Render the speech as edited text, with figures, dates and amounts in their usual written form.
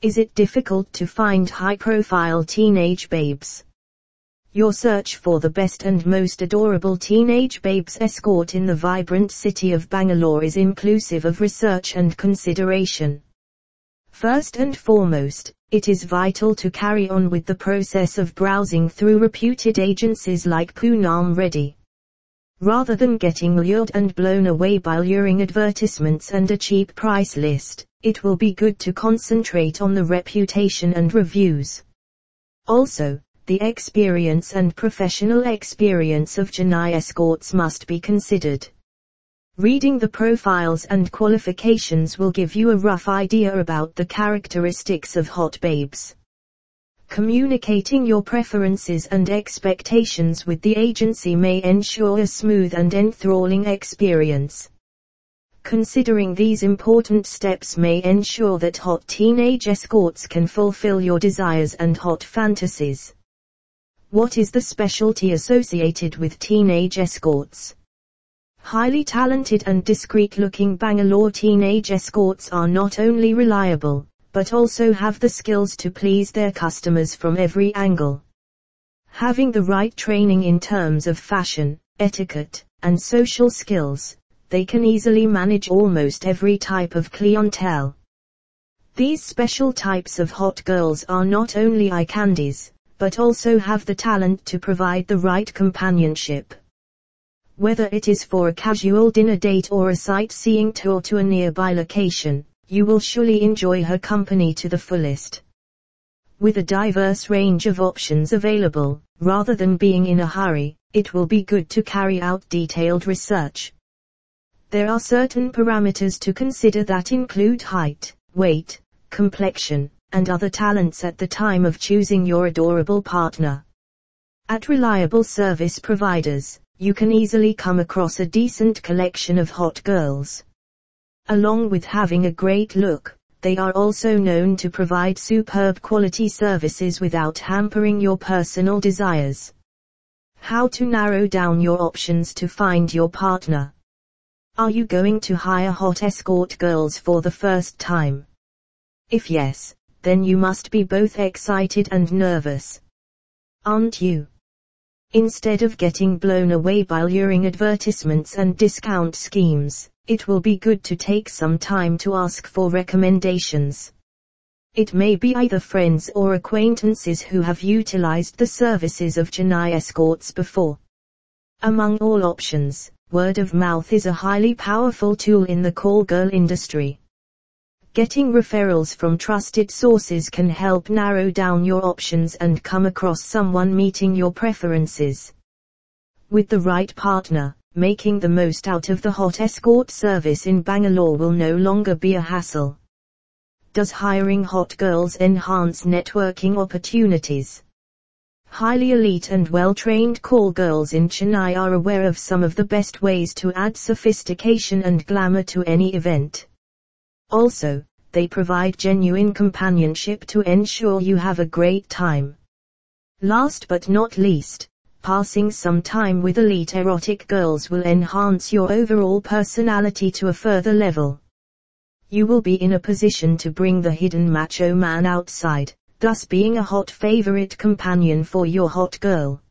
Is it difficult to find high-profile teenage babes? Your search for the best and most adorable teenage babes escort in the vibrant city of Bangalore is inclusive of research and consideration. First and foremost, it is vital to carry on with the process of browsing through reputed agencies like Poonam Reddy. Rather than getting lured and blown away by luring advertisements and a cheap price list, it will be good to concentrate on the reputation and reviews. Also, the experience and professional experience of Chennai escorts must be considered. Reading the profiles and qualifications will give you a rough idea about the characteristics of hot babes. Communicating your preferences and expectations with the agency may ensure a smooth and enthralling experience. Considering these important steps may ensure that hot teenage escorts can fulfill your desires and hot fantasies. What is the specialty associated with teenage escorts? Highly talented and discreet-looking Bangalore teenage escorts are not only reliable, but also have the skills to please their customers from every angle. Having the right training in terms of fashion, etiquette, and social skills, they can easily manage almost every type of clientele. These special types of hot girls are not only eye candies, but also have the talent to provide the right companionship. Whether it is for a casual dinner date or a sightseeing tour to a nearby location, you will surely enjoy her company to the fullest. With a diverse range of options available, rather than being in a hurry, it will be good to carry out detailed research. There are certain parameters to consider that include height, weight, complexion, and other talents at the time of choosing your adorable partner. At reliable service providers, you can easily come across a decent collection of hot girls. Along with having a great look, they are also known to provide superb quality services without hampering your personal desires. How to narrow down your options to find your partner? Are you going to hire hot escort girls for the first time? If yes, then you must be both excited and nervous. Aren't you? Instead of getting blown away by luring advertisements and discount schemes, it will be good to take some time to ask for recommendations. It may be either friends or acquaintances who have utilized the services of Chennai escorts before. Among all options, word of mouth is a highly powerful tool in the call girl industry. Getting referrals from trusted sources can help narrow down your options and come across someone meeting your preferences. With the right partner, making the most out of the hot escort service in Bangalore will no longer be a hassle. Does hiring hot girls enhance networking opportunities? Highly elite and well-trained call girls in Chennai are aware of some of the best ways to add sophistication and glamour to any event. Also, they provide genuine companionship to ensure you have a great time. Last but not least, passing some time with elite erotic girls will enhance your overall personality to a further level. You will be in a position to bring the hidden macho man outside, thus being a hot favorite companion for your hot girl.